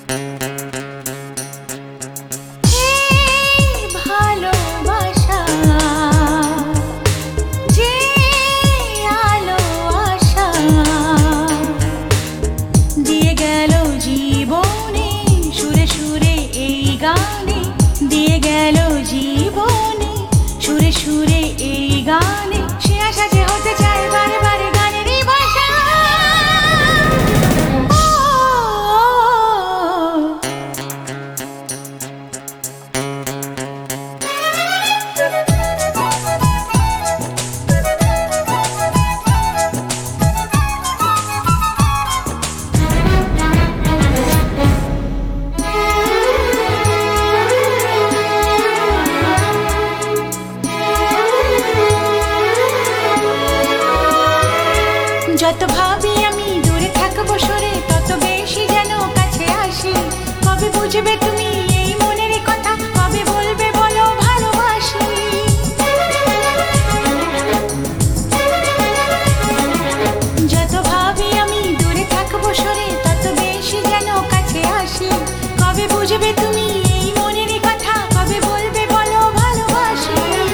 যত ভাবি আমি দূরে থাকবো সরে, তত বেশি যেন কাছে আসি। কবে বুঝবে তুমি এই মনের কথা, কবে বলবে বলো ভালোবাসি। যত ভাবি আমি দূরে থাকবো সরে, তত বেশি যেন কাছে আসি। কবে বুঝবে তুমি এই মনের কথা, কবে বলবে বলো ভালোবাসি।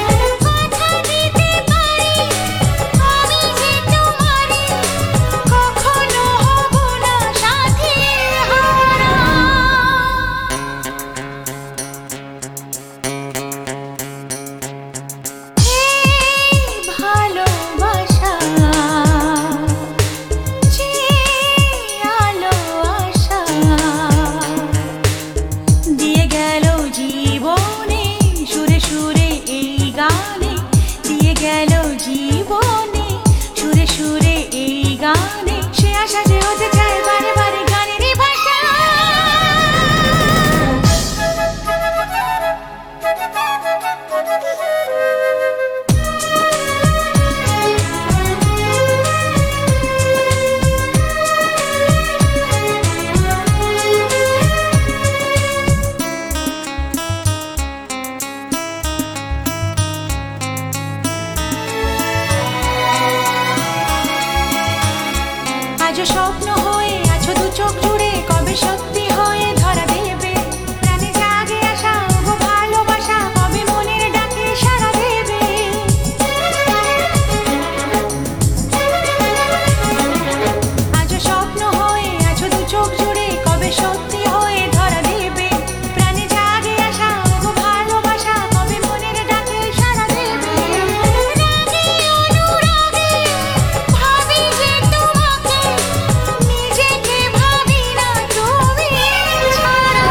জীবনে সুরে সুরে এই গানে, সে আশা যে হতে চায় বারে বারে গানেরই ভাষা। আজও স্বপ্ন হয়ে আছো দু চোখ জুড়ে, কবে সত্যি হয়ে ধরা দেবে। প্রাণে জাগে আশা ও ভালোবাসা, কবে মনের ডাকে সাড়া দেবে। আজও স্বপ্ন হয়ে আছো দু চোখ জুড়ে, কবে সত্যি হয়ে ধরা দেবে। প্রাণে জাগে আশা ও ভালোবাসা, কবে মনের ডাকে সাড়া দেবে। রাগে অনুরাগে ভাবি যে তোমাকে, নিজেকে ভাবি না তুমি ছাড়া।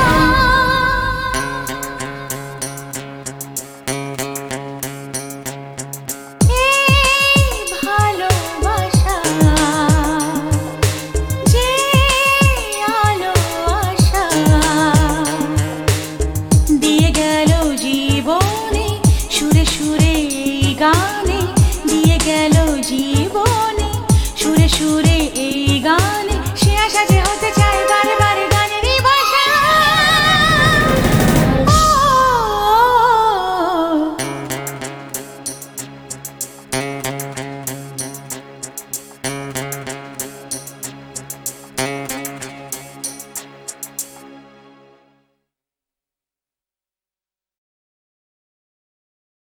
এই ভালোবাসা যে আলো আশা, দিয়ে গেল জীবনে সুরে সুরে এই গানে, দিয়ে গেল জীবনে সুরে সুরে